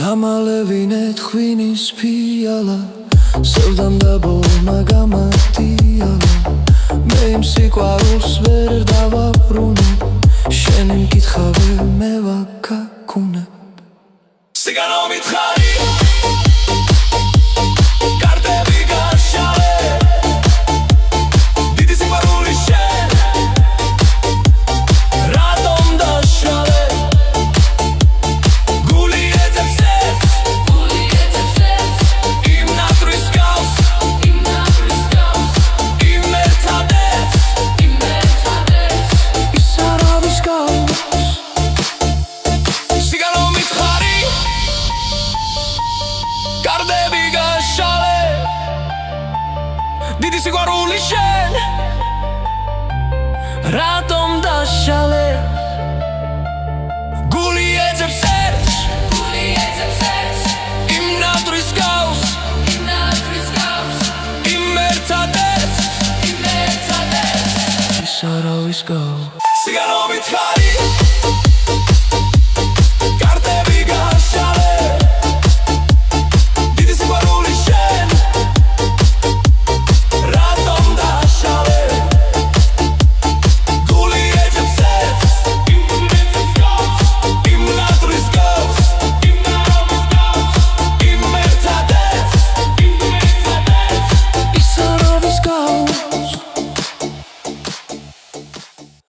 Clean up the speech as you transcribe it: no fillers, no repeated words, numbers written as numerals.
გამალევინე თქვინის ფიალა სევდამ და ბოლმა გამატიალა მე იმ სიყვარულს ვერ დავაბრუნებ შენი მკითხავე მე ვაგაგუნებ სიგანო მითხარი კარტები გაშალე დიდი სიყვარული შენ რატომ დაშალე გული ეძებს იმ ნატრის გავს იმ ერთადებს ის არავის გავს სიგანო მითხარი კარტები გაშალე დიდი სიყვარული შენ რატომ დაშალე